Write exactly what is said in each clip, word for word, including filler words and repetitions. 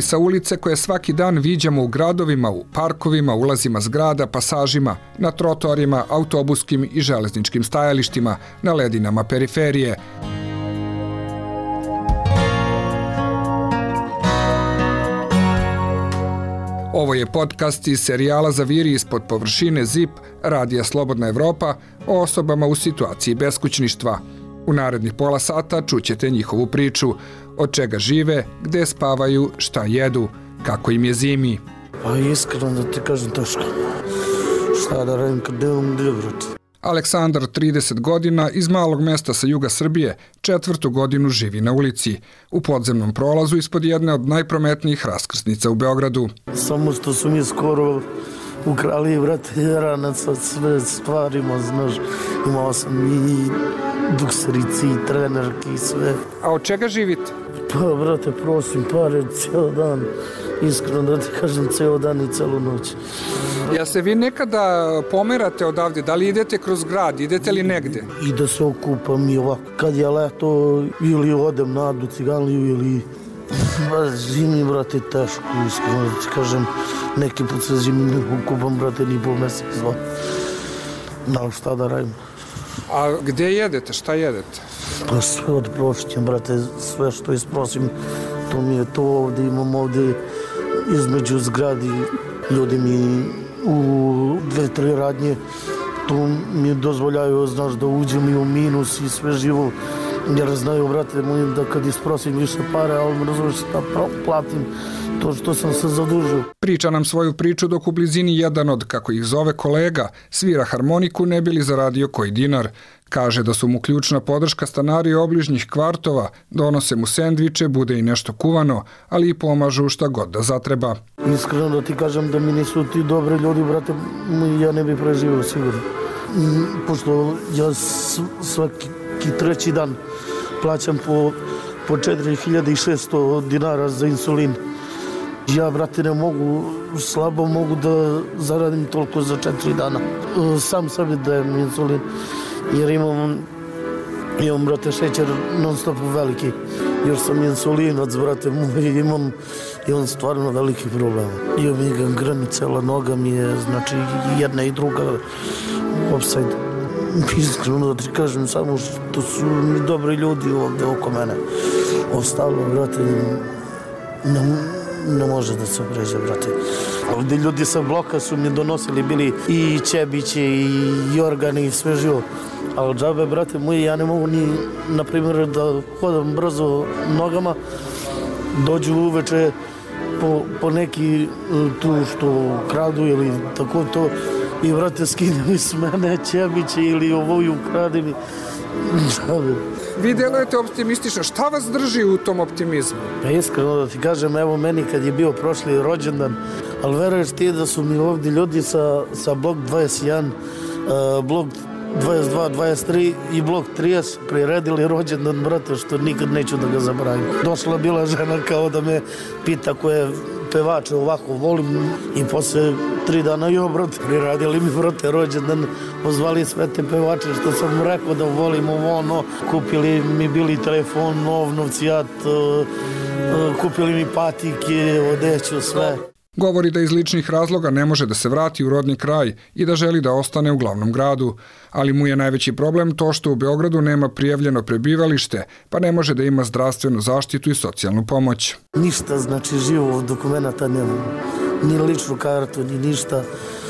i sa ulice koje svaki dan viđamo u gradovima, u parkovima, ulazima zgrada, pasažima, na trotoarima, autobuskim i železničkim stajalištima, na ledinama periferije. Ovo je podcast iz serijala Zaviri ispod površine Z I P, radija Slobodna Evropa, o osobama u situaciji beskućništva. U narednih pola sata čućete njihovu priču, od čega žive, gde spavaju, šta jedu, kako im je zimi. Pa iskreno da ti kažem teško. Šta da radim kad nemam gdje, brate. Aleksandar, trideset godina, iz malog mesta sa juga Srbije, četvrtu godinu živi na ulici, u podzemnom prolazu ispod jedne od najprometnijih raskrsnica u Beogradu. Samo što su mi skoro ukrali, brate, ranac od sve stvarima, znaš. Imao sam i dukserici, i trenerki i sve. A od čega živite? Pa, brate, prosim pare cijel dan. Iskreno da ti kažem, cijel dan i celu noć. Jel se vi nekada pomerate odavde? Da li idete kroz grad? Idete li negde? I da se okupam i ovako. Kad je leto, ili odem na Adu Ciganliju, ili... Ba, zimi, brate, teško, iskreno da ti kažem. Neki put se zimi ne okupam, brate, ni po mesec, dva. Da, šta da radim? A gde jedete? Šta jedete? Pa sve od prošćem, brate, sve što isprosim, to mi je to ovdje, imam ovdje između zgradi, ljudi mi u dve, tri radnje, tu mi dozvoljaju, znaš, da uđem i u minus i sve živo, jer znaju, brate, moj, da kad isprosim više pare, ali me razumiješ da platim to što sam se zadužio. Priča nam svoju priču dok u blizini jedan od, kako ih zove, kolega svira harmoniku ne bi li zaradio koji dinar. Kaže da su mu ključna podrška stanari obližnjih kvartova, donose mu sendviče, bude i nešto kuvano, ali i pomažu šta god da zatreba. Iskreno da ti kažem da mi nisu ti dobri ljudi, brate, ja ne bi preživio sigurno. Pošto ja svaki treći dan plaćam po, po četiri hiljade šesto dinara za insulin. Ja, brate, ne mogu, slabo mogu da zaradim toliko za četiri dana. Sam sebi dajem insulin, jer imam, imam, brate, šećer non stop veliki. Još sam insulinac, brate, moj, imam, imam stvarno veliki problem. Imam i gangrenu, cela noga mi je, znači, jedna i druga offside. Iskreno da ti kažem, samo što su mi dobri ljudi ovdje oko mene. Ostalo, brate, ne, ne može da se pređe, brate. Ovdje ljudi sa bloka su mi donosili, bili i Čebiće, i Jorgani, i sve živo. Ali džabe, brate moji, ja ne mogu ni, na primjer, da hodam brzo nogama, dođu uveče po, po neki tu što kradu ili tako to, i, brate, skidaju s mene Čebiće ili ovoju kradi mi. Džabe. Vi delujete optimistično. Šta vas drži u tom optimizmu? Pa iskreno da ti kažem, evo meni kad je bio prošli rođendan, ali veruješ ti da su mi ovdje ljudi sa, sa blok dvadeset jedan, uh, blok dvadeset dva, dvadeset tri i blok trideset priredili rođendan, brate, što nikad neću da ga zaboravim. Došla bila žena kao da me pita koje pevače ovako volim i posle tri dana, jo, brate, priradili mi, brate, rođendan, pozvali sve te pevače što sam rekao da volim ovo, ono, kupili mi bili telefon, nov, novcijat, uh, uh, kupili mi patike, odeću, sve. Govori da iz ličnih razloga ne može da se vrati u rodni kraj i da želi da ostane u glavnom gradu, ali mu je najveći problem to što u Beogradu nema prijavljeno prebivalište, pa ne može da ima zdravstvenu zaštitu i socijalnu pomoć. Ništa, znači, živo dokumenta nemam, ni ličnu kartu, ni ništa.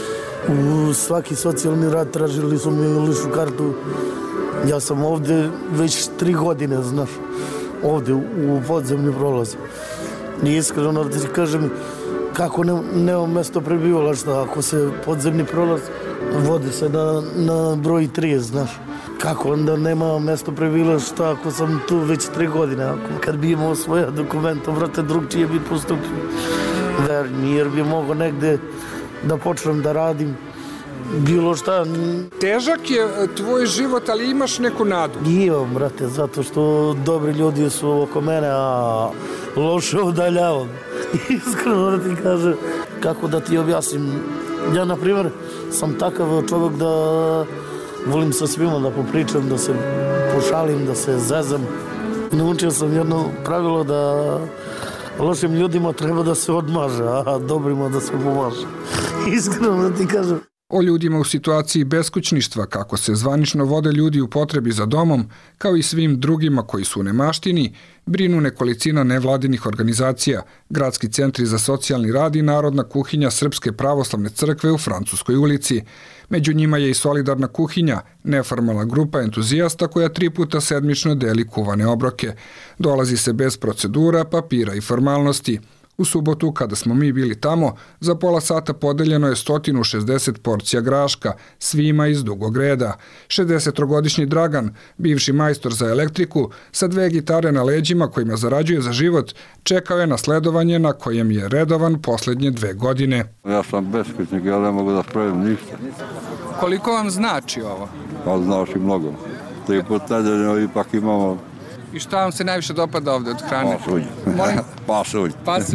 U svaki socijalni rad tražili su mi ličnu kartu. Ja sam ovdje već tri godine, znaš, ovdje u podzemni prolaz. I iskreno da ti kažem, kako ne, nema mjesto prebivališta, ako se podzemni prolaz vodi se na, na broj tri, znaš. Kako onda nema mjesto prebivališta ako sam tu već tri godine, ako kad bi imao svoja dokumenta, vrate, drugčije bi postupio. Verni, jer bi mogao negde da počnem da radim, bilo šta. Težak je tvoj život, ali imaš neku nadu? Imam, brate, zato što dobri ljudi su oko mene, a loše udaljavam. Iskreno da ti kažem, kako da ti objasnim. Ja, na primjer, sam takav čovjek da volim sa svima da popričam, da se pošalim, da se zezam. Naučio sam jedno pravilo da Lošim ljudima treba da se odmaže, a dobrima da se pomaže. Iskreno da ti kažem. O ljudima u situaciji beskućništva, kako se zvanično vode ljudi u potrebi za domom, kao i svim drugima koji su u nemaštini, brinu nekolicina nevladinih organizacija, gradski centri za socijalni rad i Narodna kuhinja Srpske pravoslavne crkve u Francuskoj ulici. Među njima je i Solidarna kuhinja, neformalna grupa entuzijasta koja tri puta sedmično deli kuvane obroke. Dolazi se bez procedura, papira i formalnosti. U subotu, kada smo mi bili tamo, za pola sata podeljeno je sto šezdeset porcija graška, svima iz dugog reda. šezdesetogodišnji Dragan, bivši majstor za elektriku, sa dve gitare na leđima kojima zarađuje za život, čekao je na sledovanje na kojem je redovan poslednje dve godine. Ja sam beskućnik, ja ne mogu da spravim ništa. Koliko vam znači ovo? Pa znači mnogo. Tri put nedeljno ipak imamo. I šta vam se najviše dopada ovde od hrane? Pasulj. Pasulj. Pasulj.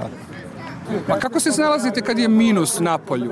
Pa kako se snalazite kad je minus na polju?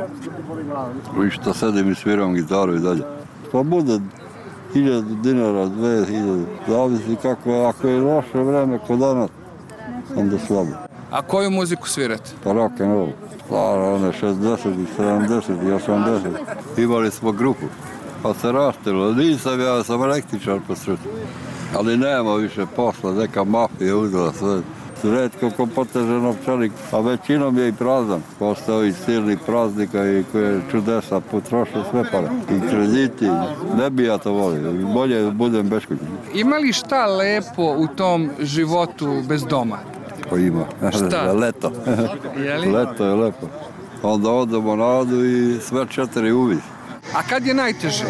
I što sedim i sviram gitaru i dalje. Pa bude hiljadu dinara, dve hiljade. Zavisi kako je, ako je loše vreme kod danas, onda slabo. A koju muziku svirate? Pa rock and roll. Stara, one šezdeset, sedamdeset i osamdeset. Imali smo grupu, pa se raštilo. Nisam ja, sam električar po sreću. Ali nema više posla, neka mafija uzela sve. Redko ko poteže novčanik, a većinom je i prazan. Posle ovih silnih praznika i koje čudesa potroše sve pare. I krediti, ne bi ja to volio. Bolje da budem beskućnik. Ima li šta lepo u tom životu bez doma? Pa ima. Šta? Leto. Jeli? Leto je lepo. Onda odemo na Adu i sve četiri uvis. A kad je najteže?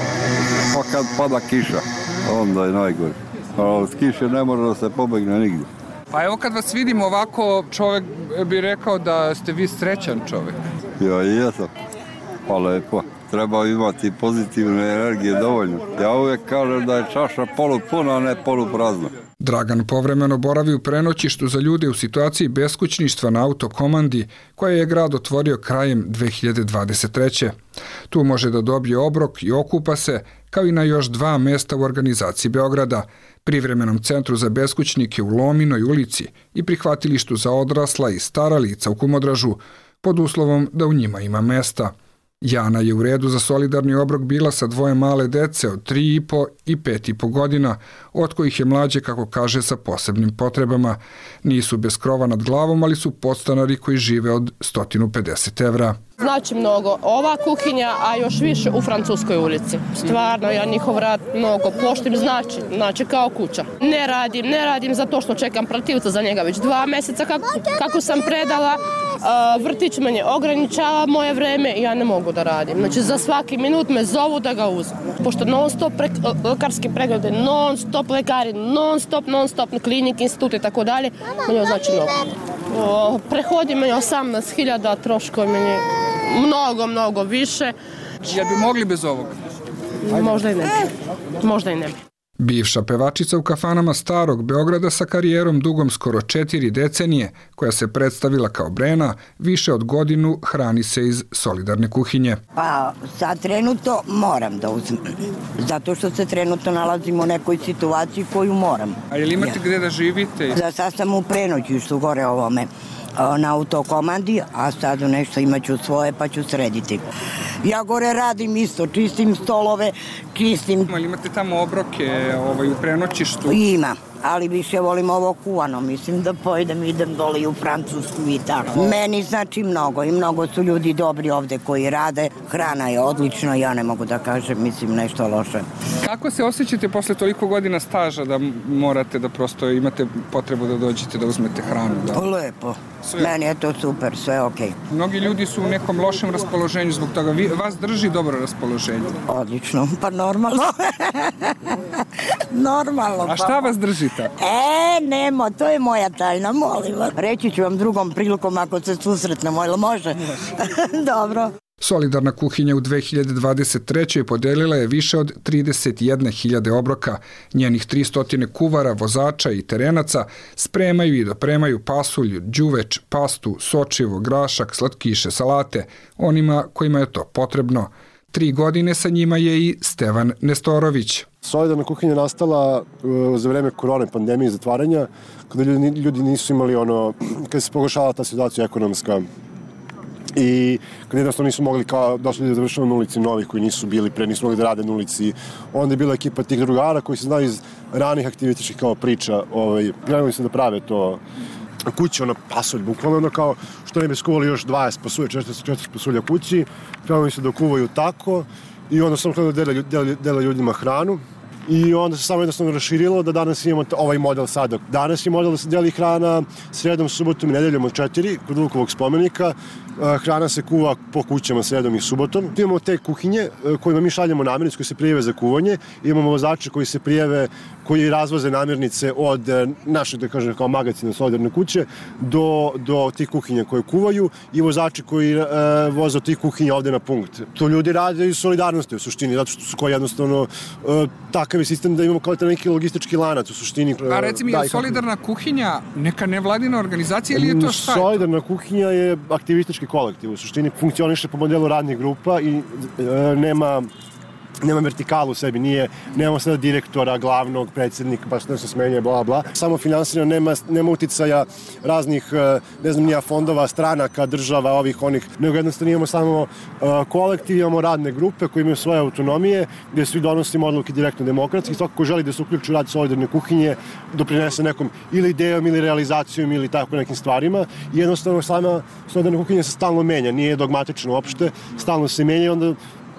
Pa kad pada kiša, onda je najgore. A od kiše ne mora da se pobegne nigdje. Pa evo kad vas vidim ovako, čovjek bi rekao da ste vi srećan čovjek. Ja i jesam. Pa lepo. Treba imati pozitivne energije dovoljno. Ja uvijek kažem da je čaša polupuna, a ne poluprazna. Dragan povremeno boravi u prenoćištu za ljude u situaciji beskućništva na autokomandi koje je grad otvorio krajem dve hiljade dvadeset treće. Tu može da dobije obrok i okupa se, kao i na još dva mesta u organizaciji Beograda, privremenom centru za beskućnike u Lominoj ulici i prihvatilištu za odrasla i stara lica u Kumodražu, pod uslovom da u njima ima mesta. Jana je u redu za solidarni obrok bila sa dvoje male dece od tri i po i pet i po godina, od kojih je mlađe, kako kaže, sa posebnim potrebama. Nisu bez krova nad glavom, ali su podstanari koji žive od sto pedeset evra. Znači mnogo ova kuhinja, a još više u Francuskoj ulici. Stvarno, ja njihov rad mnogo poštim, znači, znači kao kuća. Ne radim, ne radim zato što čekam protivca za njega već dva mjeseca kako, kako sam predala. Vrtić meni ograničava moje vreme i ja ne mogu da radim. Znači za svaki minut me zovu da ga uzmem. Pošto non stop pre, lekarski preglede, non stop lekari, non stop, non stop klinik, institut i tako dalje, meni znači mnogo. O, prehodi meni osamnaest hiljada, troškovi meni mnogo, mnogo više. Jel bi mogli bez ovoga? Možda i ne bi. Možda i ne bi. Bivša pevačica u kafanama starog Beograda sa karijerom dugom skoro četiri decenije, koja se predstavila kao Brena, više od godinu hrani se iz solidarne kuhinje. Pa sad trenutno moram da uzmem, zato što se trenutno nalazimo u nekoj situaciji koju moram. A je li imate ja. Gde da živite? Za sad sam u prenoćištu gore ovome na autokomandi, a sad nešto imaću svoje pa ću srediti. Ja gore radim isto, čistim stolove, čistim... Ali imate tamo obroke ovaj, u prenoćištu? Ima, ali više volim ovo kuvano, mislim da pojedem, idem dole u Francusku i tako. Meni znači mnogo i mnogo su ljudi dobri ovde koji rade, hrana je odlična, ja ne mogu da kažem, mislim nešto loše. Kako se osjećate posle toliko godina staža da morate da prosto imate potrebu da dođete da uzmete hranu? Da? Lepo. Sve. Meni je to super, sve okej. Okay. Mnogi ljudi su u nekom lošem raspoloženju zbog toga. Vi, vas drži dobro raspoloženje? Odlično, pa normalno. Normalno. A šta vas drži tako? E, nemo, to je moja tajna, molim vas. Reći ću vam drugom prilikom ako se susretnemo, ili može? Dobro. Solidarna kuhinja u dve hiljade dvadeset trećoj podelila je više od trideset jedne hiljade obroka. Njenih tristo kuvara, vozača i terenaca spremaju i dopremaju pasulj, đuveč, pastu, sočivo, grašak, slatkiše, salate, onima kojima je to potrebno. Tri godine sa njima je i Stevan Nestorović. Solidarna kuhinja nastala za vreme korone, pandemije i zatvaranja, kada ljudi, ljudi nisu imali ono, kada se pogoršala ta situacija ekonomska i kada jednostavno nisu mogli kao došli da završava na ulici novih koji nisu bili pre, nisu mogli da rade na ulici. Onda je bila ekipa tih drugara koji se znaju iz ranih aktivističkih kao priča. Ovaj, krenuli su da prave to kuće, ono pasulj, bukvalno ono kao što ne bi skuvali još dvadeset pasulja, četrdeset četiri pasulja kući, krenuli su da kuvaju tako i onda sam krenuli da dele, dele, dele ljudima hranu. I onda se samo jednostavno raširilo da danas imamo ovaj model sada. Danas je model da se deli hrana sredom, subotom i nedeljom od četiri kod Vukovog spomenika. Hrana se kuva po kućama sredom i subotom. Imamo te kuhinje kojima mi šaljemo namirnice koji se prijave za kuvanje. Imamo vozače koji se prijave, koji razvoze namirnice od našeg, da kažem, kao magacina solidarne kuće do, do tih kuhinja koje kuvaju i vozači koji e, voze od tih kuhinja ovde na punkt. To ljudi rade iz solidarnosti u suštini, zato što su koji jednostavno e, takav je sistem da imamo kao neki logistički lanac u suštini. E, A recimo, je solidarna kuhinja neka nevladina organizacija ili je to šta? Solidarna kuhinja je aktivistički kolektiv. U suštini funkcioniše po modelu radnih grupa i e, nema nema vertikalu u sebi, nije, nemamo sada direktora, glavnog, predsjednika, pa što se smenje, bla, bla. Samo finansirano, nema, nema uticaja raznih, ne znam, nija fondova, stranaka, država, ovih, onih, nego jednostavno imamo samo uh, kolektiv, imamo radne grupe koje imaju svoje autonomije, gdje svi donosimo odluke direktno demokratski, svako ko želi da se uključi u rad solidarne kuhinje, doprinese nekom ili idejom, ili realizacijom, ili tako nekim stvarima. I jednostavno sama solidarna kuhinja se stalno menja, nije dogmatično uopšte, stalno se menja i onda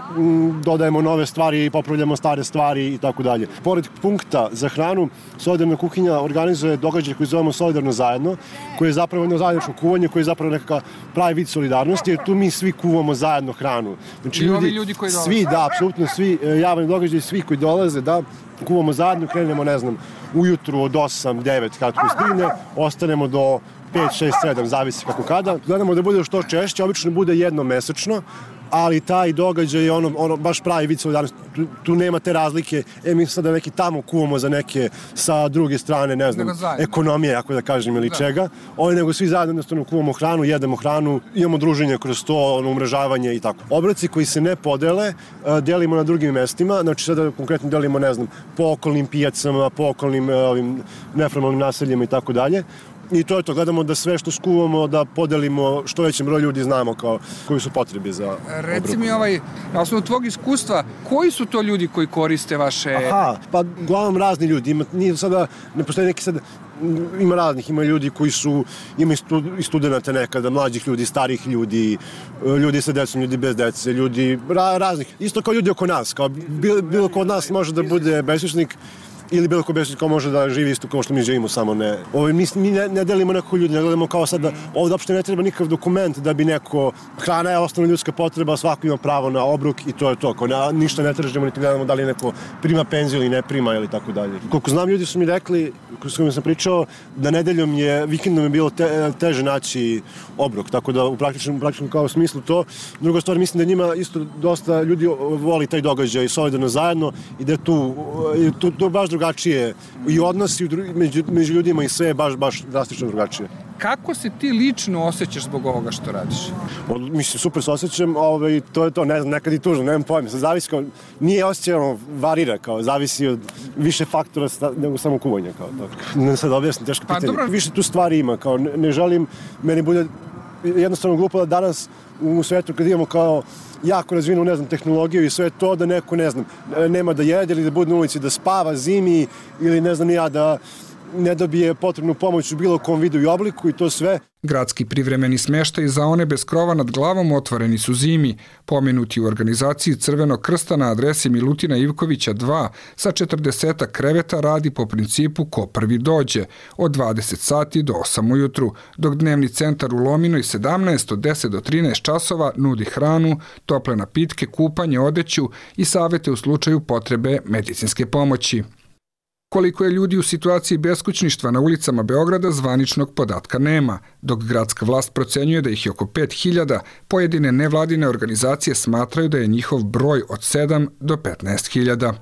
dodajemo nove stvari i popravljamo stare stvari i tako dalje. Pored punkta za hranu, solidarna kuhinja organizuje događaj koji zovemo Solidarno zajedno, koji je zapravo jedno zajedničko kuvanje, koji je zapravo nekakav pravi vid solidarnosti, jer tu mi svi kuvamo zajedno hranu. Znači, I ljudi, ovi ljudi koji dolaze? Svi, da, apsolutno svi javni događaj, svi koji dolaze, da, kuvamo zajedno, krenemo, ne znam, ujutru od osam devet kako stigne, ostanemo do pet šest sedam, zavisi kako kada. Gledamo da bude što češće, obično bude jednom mesečno, ali taj događaj je ono, ono baš pravi vid solidarnosti. Tu, tu nema te razlike, e mi sada neki tamo kuvamo za neke sa druge strane, ne znam, ekonomije, ako da kažem, ili da. čega. Oni nego svi zajedno jednostavno kuvamo hranu, jedemo hranu, imamo druženje kroz to, ono, umrežavanje i tako. Obroci koji se ne podele, delimo na drugim mestima, znači sada konkretno delimo, ne znam, po okolnim pijacama, po okolnim ovim neformalnim naseljima i tako dalje. I to je to, gledamo da sve što skuvamo da podelimo što većem broju ljudi znamo kao koji su potrebi za obroku. Reci mi ovaj, na osnovu tvog iskustva, koji su to ljudi koji koriste vaše... Aha, pa uglavnom razni ljudi, ima, nije sada, ne postoji neki sad, ima raznih, ima ljudi koji su, ima i studenta nekada, mlađih ljudi, starih ljudi, ljudi sa decom, ljudi bez dece, ljudi ra, raznih, isto kao ljudi oko nas, kao bilo, bilo ko od nas može da bude beskućnik, ili bilo ko beskućnik ko može da živi isto kao što mi živimo, samo ne. Ovo, mi mi ne, ne delimo nekog ljudi, ne gledamo kao sad da ovdje uopšte ne treba nikakav dokument da bi neko, hrana je osnovna ljudska potreba, svako ima pravo na obrok i to je to. Ko ne, ništa ne tražimo, niti gledamo da li neko prima penziju ili ne prima ili tako dalje. Koliko znam, ljudi su mi rekli, s kojima sam pričao, da nedeljom je, vikendom je bilo te, teže naći obrok, tako da u praktičnom, praktičnom kao smislu to. Druga stvar, mislim da njima isto dosta ljudi voli taj događaj solidarno zajedno i da tu, tu, tu baš drugačije i odnosi među, među ljudima i sve je baš, baš drastično drugačije. Kako se ti lično osjećaš zbog ovoga što radiš? Od, mislim, super se osjećam, ovaj, to je to, ne znam, nekad i tužno, nemam pojma, zavisi kao, nije osjećano, varira, kao, zavisi od više faktora nego samo kuvanja, kao to. Ne sad objasnim, teško pitanje. Pa, dobro. Više tu stvari ima, kao, ne, ne želim, meni bude jednostavno glupo da danas u svetu kad imamo kao jako razvijenu, ne znam, tehnologiju i sve to, da neko, ne znam, nema da jede ili da bude na ulici, da spava zimi ili ne znam ja, da ne dobije potrebnu pomoć u bilo kom vidu i obliku i to sve. Gradski privremeni smještaj za one bez krova nad glavom otvoreni su zimi, pomenuti u organizaciji Crvenog krsta na adresi Milutina Ivkovića dva sa četrdesetak kreveta radi po principu ko prvi dođe, od dvadeset sati do osam ujutru, dok dnevni centar u Lominoj sedamnaest od deset do trinaest časova nudi hranu, tople napitke, kupanje, odeću i savete u slučaju potrebe medicinske pomoći. Koliko je ljudi u situaciji beskućništva na ulicama Beograda, zvaničnog podatka nema, dok gradska vlast procenjuje da ih je oko pet hiljada, pojedine nevladine organizacije smatraju da je njihov broj od sedam do petnaest hiljada.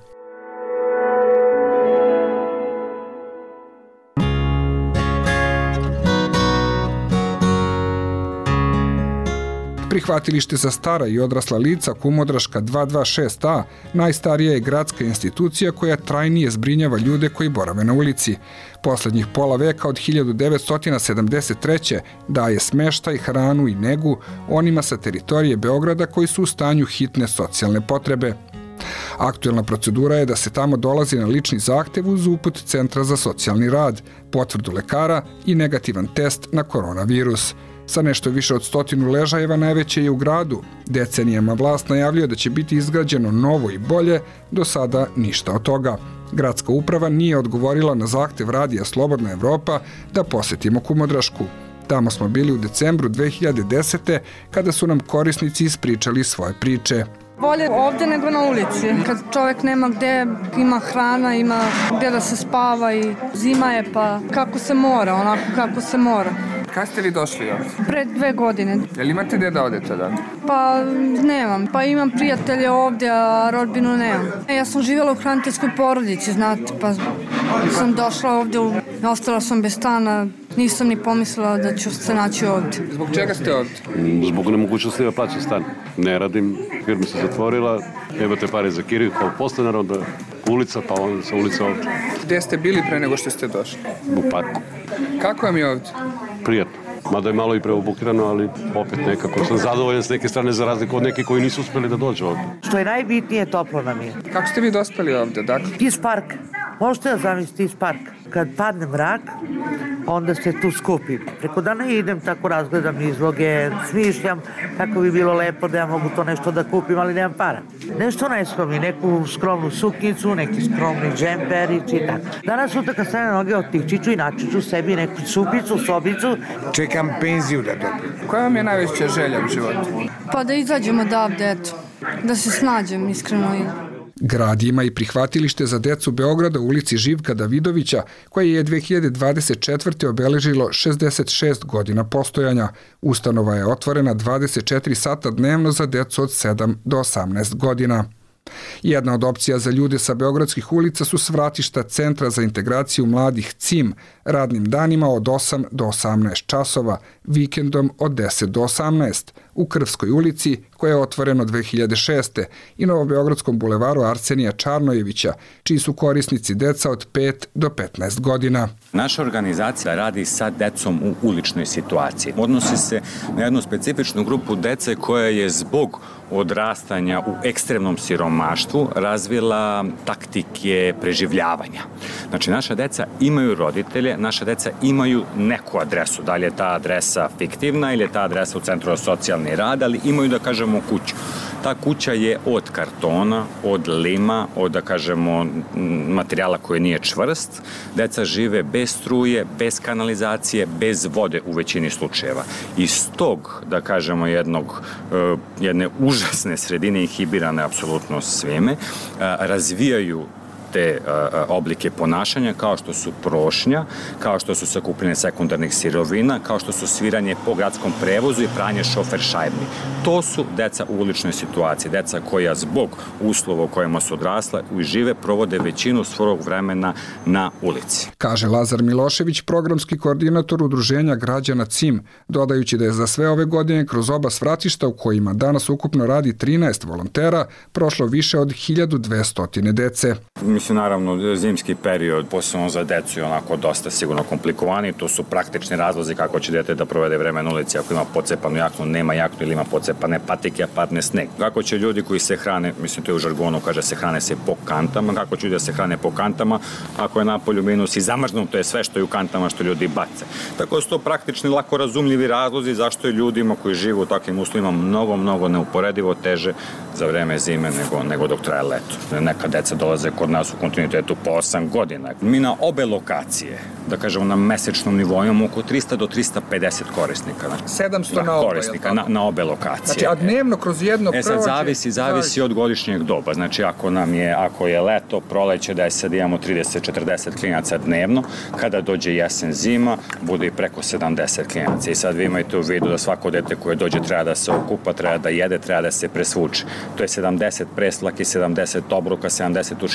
Prihvatilište za stara i odrasla lica Kumodraška dvesta dvadeset šest a najstarija je gradska institucija koja trajnije zbrinjava ljude koji borave na ulici. Poslednjih pola veka od hiljadu devetsto sedamdeset treće daje smeštaj, hranu i negu onima sa teritorije Beograda koji su u stanju hitne socijalne potrebe. Aktuelna procedura je da se tamo dolazi na lični zahtev uz uput Centra za socijalni rad, potvrdu lekara i negativan test na koronavirus. Sa nešto više od stotinu ležajeva najveće je u gradu. Decenijama vlast najavljuje da će biti izgrađeno novo i bolje, do sada ništa od toga. Gradska uprava nije odgovorila na zahtev Radija Slobodna Evropa da posetimo Kumodrašku. Tamo smo bili u decembru dve hiljade desete kada su nam korisnici ispričali svoje priče. Bolje ovdje nego na ulici. Kad čovjek nema gde, ima hrana, ima gde da se spava i zima je pa kako se mora, onako kako se mora. Kada ste vi došli ovdje? Pre dve godine. Jel imate gde da odete da? Pa nemam. Pa imam prijatelje ovdje, a rodbinu nemam. Ja sam živjela u hraniteljskoj porodici, znate, pa sam došla ovdje, ostala sam bez stana, nisam ni pomislila da ću se naći ovdje. Zbog čega ste ovdje? Zbog nemogućnosti da plaćam stan. Ne radim, firma se zatvorila, imate pare za kiriju kao podstanar, onda ulica, pa onda sa ulica ovdje. Gde ste bili pre nego što ste došli? U parku. Kako vam je ovdje? Prijatno. Mada je malo i preobukirano, ali opet nekako sam zadovoljan s neke strane za razliku od nekih koji nisu uspeli da dođu ovdje. Što je najbitnije, toplo nam je. Kako ste vi dospeli ovdje, dakle? Iz parka. Možete da zamislite iz parka. Kad padne mrak, onda se tu skupim. Preko dana idem, tako razgledam izloge, smišljam kako bi bilo lepo da ja mogu to nešto da kupim, ali nemam para. Nešto najskromnije, neku skromnu suknicu, neki skromni džemperić i tako. Danas sutra kad stane noge otići ću i naći ću sebi neku supicu, sobicu. Čekam penziju da dobijem. Koja vam je najveća želja u životu? Pa da izađemo odavde, eto. Da se snađem, iskreno. Grad ima i prihvatilište za decu Beograda u ulici Živka Davidovića, koje je dve hiljade dvadeset četvrte obeležilo šezdeset šest godina postojanja. Ustanova je otvorena dvadeset četiri sata dnevno za decu od sedam do osamnaest godina. Jedna od opcija za ljude sa beogradskih ulica su svratišta Centra za integraciju mladih C I M, radnim danima od osam do osamnaest časova, vikendom od deset do osamnaest, u Krvskoj ulici, koja je otvoreno dve hiljade šeste, i Novobeogradskom bulevaru Arsenija Čarnojevića, čiji su korisnici deca od pet do petnaest godina. Naša organizacija radi sa decom u uličnoj situaciji. Odnosi se na jednu specifičnu grupu dece koja je zbog odrastanja u ekstremnom siromaštvu razvila taktike preživljavanja. Znači, naša deca imaju roditelje, naša deca imaju neku adresu. Da li je ta adresa fiktivna ili je ta adresa u Centru za socijalni rad, ali imaju, da kažemo, kuću. Ta kuća je od kartona, od lima, od, da kažemo, materijala koji nije čvrst. Deca žive bez struje, bez kanalizacije, bez vode u većini slučajeva. Iz tog, da kažemo, jednog, jedne užasne sredine, inhibirane apsolutno svime, razvijaju te a, oblike ponašanja kao što su prošnja, kao što su sakupljanje sekundarnih sirovina, kao što su sviranje po gradskom prevozu i pranje šofer šajbni. To su deca u uličnoj situaciji, deca koja zbog uslova u kojima su odrasla i žive provode većinu svog vremena na ulici. Kaže Lazar Milošević, programski koordinator Udruženja građana C I M, dodajući da je za sve ove godine kroz oba svratišta u kojima danas ukupno radi trinaest volontera prošlo više od hiljadu dvesta dece. Mislim, naravno, zimski period, posebno za decu, je onako dosta sigurno komplikovani. To su praktični razlozi kako će dete da provede vreme na ulici ako ima pocepanu jaknu, nema jaknu ili ima pocepane patike, a padne sneg. Kako će ljudi koji se hrane, mislim, to je u žargonu, kaže se hrane se po kantama, kako će ljudi da se hrane po kantama ako je napolju minus i zamrznuto je sve što je u kantama što ljudi bace. Tako da su to praktični, lako razumljivi razlozi zašto je ljudima koji žive u takvim uslovima mnogo, mnogo neuporedivo teže za vreme zime nego, nego dok traje leto. Neka deca dolaze kod nas u kontinuitetu po osam godina. Mi na obe lokacije, da kažemo na mesečnom nivou, imamo oko trista do trista pedeset korisnika. sedamsto na obe, korisnika na, na obe lokacije. Znači, a dnevno kroz jedno prođe... E sad, zavisi, zavisi od godišnjeg doba. Znači, ako nam je, ako je leto, proleće, da je sad imamo trideset do četrdeset klinaca dnevno, kada dođe jesen, zima, bude i preko sedamdeset klinaca. I sad vi imajte u vidu da svako dete koje dođe treba da se okupa, treba da jede, treba da se presvuče. To je sedamdeset preslaki, sedamdeset obruka, sedamdeset uširenja,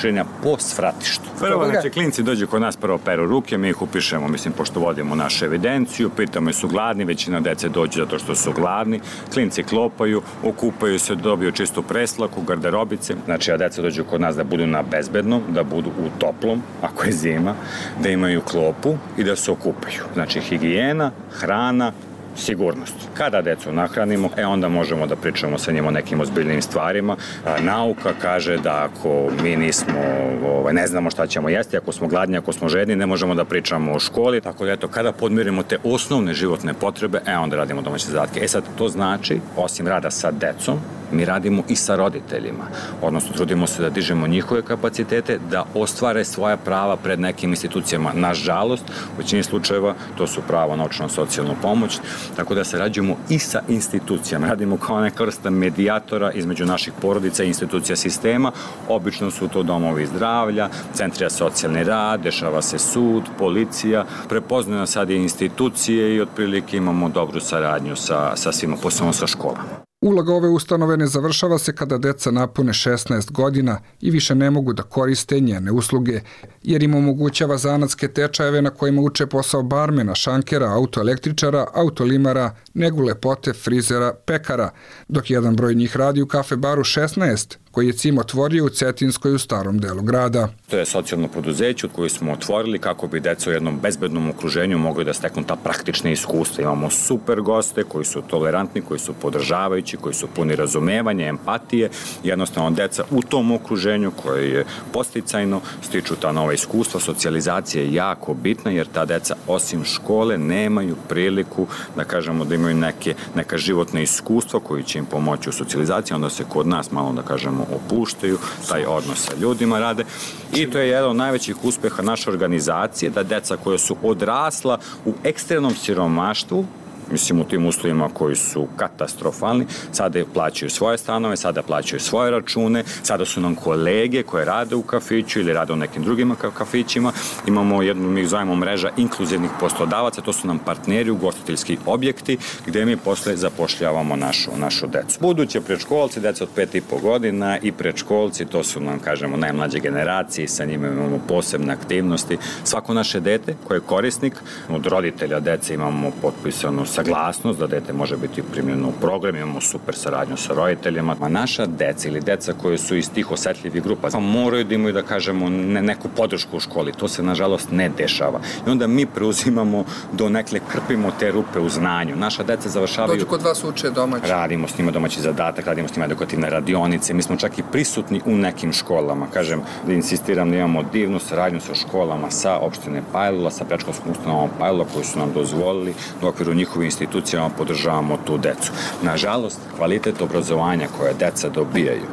po svratištu. Prvo, znači, klinci dođu kod nas, prvo peru ruke, mi ih upišemo, mislim, pošto vodimo našu evidenciju, pitamo su gladni, većina dece dođe zato što su gladni, klinci klopaju, okupaju se, dobiju čistu preslaku, garderobice, znači, a deca dođu kod nas da budu na bezbednom, da budu u toplom, ako je zima, da imaju klopu i da se okupaju. Znači, higijena, hrana, sigurnost. Kada decu nahranimo, e onda možemo da pričamo sa njima o nekim ozbiljnim stvarima. A, nauka kaže da ako mi nismo, ovaj, ne znamo šta ćemo jesti, ako smo gladni, ako smo žedni, ne možemo da pričamo o školi. Tako da eto, kada podmirimo te osnovne životne potrebe, e onda radimo domaće zadatke. E sad, to znači, osim rada sa decom, mi radimo i sa roditeljima. Odnosno, trudimo se da dižemo njihove kapacitete, da ostvare svoja prava pred nekim institucijama. Nažalost, u većini slučajeva to su pravo na naučno-socijalnu pomoć, tako da se rađujemo i sa institucijama. Radimo kao neka vrsta medijatora između naših porodica i institucija sistema. Obično su to domovi zdravlja, centri za socijalni rad, dešava se sud, policija. Prepoznaju nas sad i institucije i otprilike imamo dobru saradnju sa, sa svima, posebno sa školama. Uloga ove ustanove ne završava se kada deca napune šesnaest godina i više ne mogu da koriste njene usluge, jer im omogućava zanatske tečajeve na kojima uče posao barmena, šankera, autoelektričara, autolimara, negu lepote, frizera, pekara, dok jedan broj njih radi u kafe baru šesnaest, koji je C I M otvorio u Cetinskoj u starom delu grada. To je socijalno preduzeće koje smo otvorili kako bi deca u jednom bezbednom okruženju mogli da steknu ta praktična iskustva. Imamo super goste koji su tolerantni, koji su podržavajući, koji su puni razumevanja, empatije. Jednostavno, deca u tom okruženju koje je podsticajno stiču ta nova iskustva. Socijalizacija je jako bitna jer ta deca osim škole nemaju priliku da kažemo da imaju neke, neka životna iskustva koji će im pomoći u socijalizaciji. Onda se kod nas malo da kažemo opuštaju, taj odnos sa ljudima rade i to je jedan od najvećih uspeha naše organizacije, da deca koja su odrasla u ekstremnom siromaštvu, mislim u tim uslovima koji su katastrofalni, sada plaćaju svoje stanove, sada plaćaju svoje račune, sada su nam kolege koje rade u kafiću ili rade u nekim drugim kafićima. Imamo jednu, mi zovemo mreža inkluzivnih poslodavaca, to su nam partneri, ugostiteljski objekti, gde mi posle zapošljavamo našu, našu decu. Buduće predškolci, deca od pet i po godina i predškolci, to su nam, kažemo, najmlađe generacije, sa njima imamo posebne aktivnosti. Svako naše dete koje je korisnik, od roditelja dece imamo potpisanu saglasnost da dete može biti primljeno u program, imamo super saradnju sa roditeljima. A naša deca ili deca koje su iz tih osetljivih grupa moraju da imaju, da kažemo, ne, neku podršku u školi. To se, nažalost, ne dešava. I onda mi preuzimamo do nekle, krpimo te rupe u znanju. Naša deca završavaju... Dođu kod vas uče domaći. Radimo s njima domaći zadatak, radimo s njima edukativne radionice. Mi smo čak i prisutni u nekim školama. Kažem, da insistiram da imamo divnu saradnju sa školama, sa opštine Pajlula, sa predškolskom ustanovom Pajlula, koji su nam dozvolili u okviru njihovih institucijama podržavamo tu decu. Nažalost, kvalitet obrazovanja koje deca dobijaju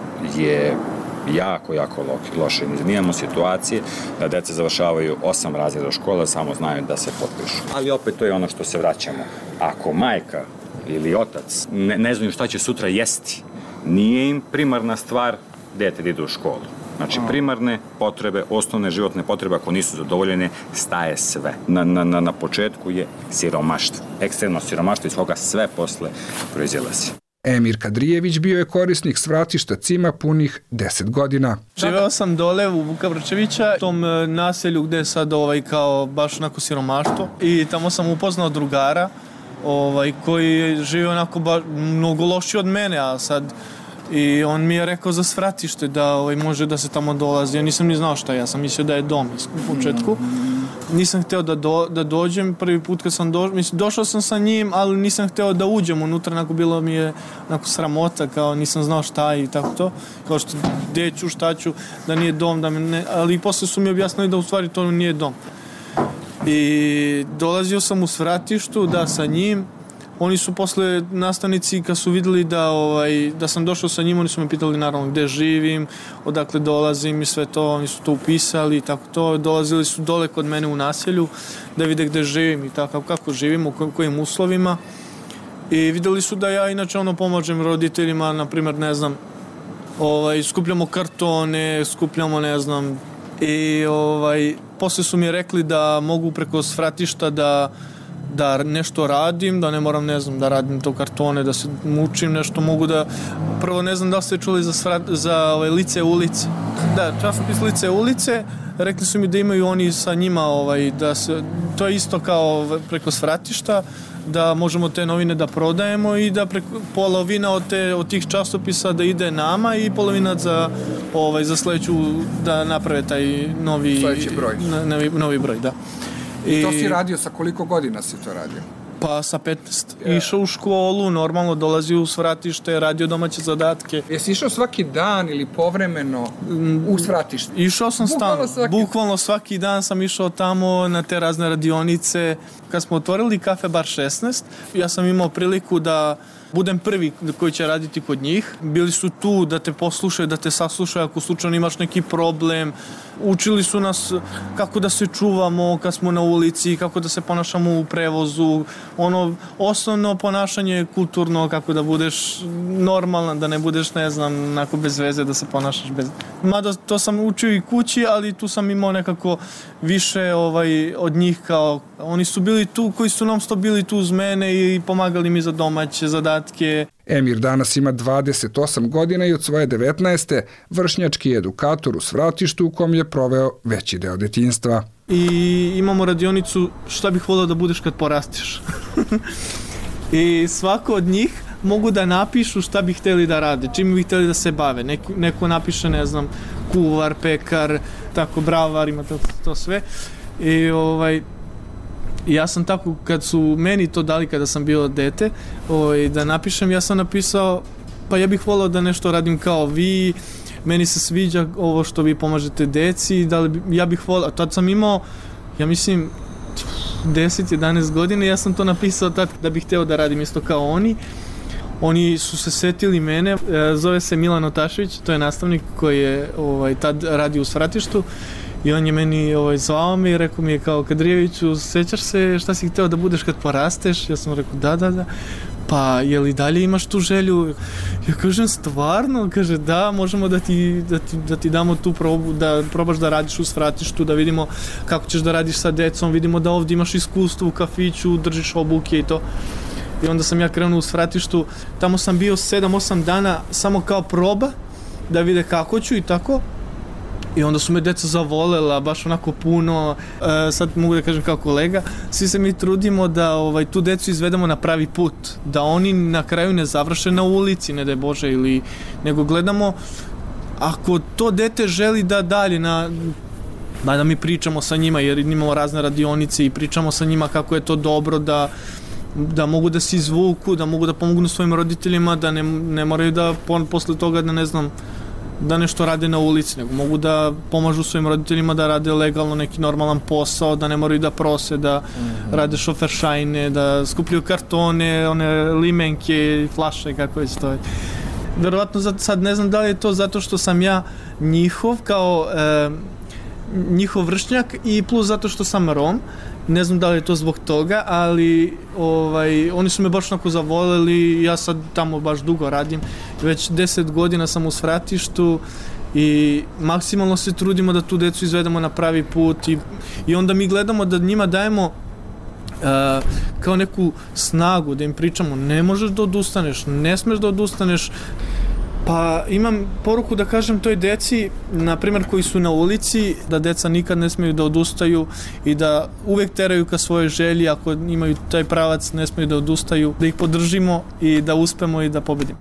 je jako, jako loše. Mi imamo situacije da deca završavaju osam razreda škola, samo znaju da se potpišu. Ali opet to je ono što se vraćamo. Ako majka ili otac ne, ne znaju šta će sutra jesti, nije im primarna stvar dete da ide u školu. Znači, primarne potrebe, osnovne životne potrebe, ako nisu zadovoljene, staje sve. Na, na, na početku je siromaštvo. Ekstremno siromaštvo iz koga sve posle proizilazi. Emir Kadrijević bio je korisnik svratišta C I M-a punih deset godina. Živeo sam dole u Vuka Vrčevića, u tom naselju gde je sad ovaj, kao baš onako siromaštvo. I tamo sam upoznao drugara ovaj, koji žive onako ba, mnogo loši od mene, a sad... I on mi je rekao za svratište da ovaj, može da se tamo dolazi. Ja nisam ni znao šta, ja sam mislio da je dom u početku. Nisam hteo da, do, da dođem, prvi put kad sam došao, mislim, došao sam sa njim, ali nisam hteo da uđem unutra, onako bilo mi je onako sramota, kao nisam znao šta i tako to. Kao što deću, šta ću, da nije dom, da me ne, ali posle su mi objasnili da u stvari to nije dom. I dolazio sam u svratištu, da, sa njim. Oni su posle nastavnici, kad su videli da, ovaj, da sam došao sa njim, oni su me pitali naravno gde živim, odakle dolazim i sve to, oni su to upisali i tako to. Dolazili su dole kod mene u naselju da vide gde živim i tako, kako živim, u kojim uslovima. I videli su da ja inače ono pomažem roditeljima, na primjer, ne znam, ovaj, skupljamo kartone, skupljamo, ne znam, i ovaj, posle su mi rekli da mogu preko svratišta da da nešto radim, da ne moram, ne znam, da radim to kartone, da se mučim nešto, mogu da, prvo ne znam da li ste čuli za, svrat, za ovaj, lice ulice. Da, časopis Lice ulice, rekli su mi da imaju oni sa njima, ovaj, da se, to je isto kao preko svratišta, da možemo te novine da prodajemo i da preko, polovina od, te, od tih časopisa da ide nama i polovina za, ovaj, za sledeću da naprave taj novi, broj. novi, novi broj, da. I to si radio, sa koliko godina si to radio? Pa sa petnaest. Yeah. Išao u školu, normalno dolazio u svratište, radio domaće zadatke. Jesi išao svaki dan ili povremeno u svratište? Išao sam bukvalno stalno. Svaki... Bukvalno svaki dan sam išao tamo na te razne radionice. Kad smo otvorili Kafe Bar šesnaest, ja sam imao priliku da budem prvi koji će raditi kod njih. Bili su tu da te poslušaju, da te saslušaju ako slučajno imaš neki problem. Učili su nas kako da se čuvamo kad smo na ulici, kako da se ponašamo u prevozu. Ono, osnovno ponašanje kulturno, kako da budeš normalan, da ne budeš, ne znam, onako bez veze, da se ponašaš bez... Mada to sam učio i kući, ali tu sam imao nekako više ovaj, od njih kao... Oni su bili tu, koji su non stop bili tu uz mene i pomagali mi za domaće zadatke. Emir danas ima dvadeset osam godina i od svoje devetnaeste vršnjački edukator u svratištu u kom je proveo veći deo detinjstva. I imamo radionicu šta bih volio da budeš kad porastiš. I svako od njih mogu da napišu šta bi hteli da rade, čim bi hteli da se bave. Neko, neko napiše, ne znam, kuvar, pekar, tako, bravar, ima to, to sve. I ovaj... Ja sam tako, kad su meni to dali kada sam bio dete, ovaj, da napišem, ja sam napisao, pa ja bih volao da nešto radim kao vi, meni se sviđa ovo što vi pomažete deci, da li, ja bih volao, tad sam imao, ja mislim, deset jedanaest godina, ja sam to napisao tad da bih hteo da radim isto kao oni. Oni su se setili mene, zove se Milan Otašević, to je nastavnik koji je ovaj, tad radio u svratištu. I on je meni ovaj, zvao me i rekao mi je kao, Kadrijeviću, sećaš se šta si hteo da budeš kad porasteš? Ja sam rekao, da, da, da. Pa, je li dalje imaš tu želju? Ja kažem, stvarno? Kaže, da, možemo da ti, da ti, da ti damo tu probu, da probaš da radiš u svratištu, da vidimo kako ćeš da radiš sa decom, vidimo da ovdje imaš iskustvo u kafiću, držiš obuke i to. I onda sam ja krenuo u svratištu, tamo sam bio sedam osam dana samo kao proba, da vide kako ću i tako. I onda su me deca zavolela, baš onako puno, e, sad mogu da kažem kao kolega, svi se mi trudimo da ovaj, tu decu izvedemo na pravi put, da oni na kraju ne završe na ulici, ne daj Bože, ili, nego gledamo, ako to dete želi da dalje, na, da mi pričamo sa njima, jer imamo razne radionice i pričamo sa njima kako je to dobro, da da mogu da se izvuku, da mogu da pomognu svojim roditeljima, da ne, ne moraju da posle toga da ne znam, da nešto rade na ulici, nego mogu da pomažu svojim roditeljima da rade legalno neki normalan posao, da ne moraju da prose, da mm-hmm. rade šoferšajne, da skupljaju kartone, one limenke, flaše, kako već to je. Verovatno sad ne znam da li je to zato što sam ja njihov kao e, njihov vršnjak i plus zato što sam Rom. Ne znam da li je to zbog toga, ali ovaj, oni su me baš onako zavoleli, ja sad tamo baš dugo radim, već deset godina sam u svratištu i maksimalno se trudimo da tu decu izvedemo na pravi put i, i onda mi gledamo da njima dajemo uh, kao neku snagu, da im pričamo ne možeš da odustaneš, ne smeš da odustaneš. Pa imam poruku da kažem toj deci, na primjer koji su na ulici, da deca nikad ne smeju da odustaju i da uvek teraju ka svojoj želji, ako imaju taj pravac ne smeju da odustaju, da ih podržimo i da uspemo i da pobedimo.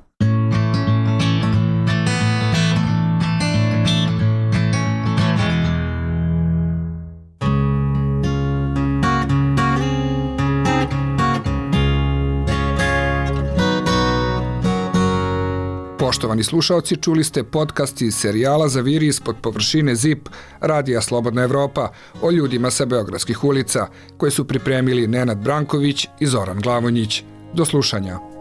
Poštovani slušaoci, čuli ste podcast iz serijala Zaviri ispod površine ZIP Radija Slobodna Evropa o ljudima sa beogradskih ulica, koje su pripremili Nenad Branković i Zoran Glavonjić. Do slušanja.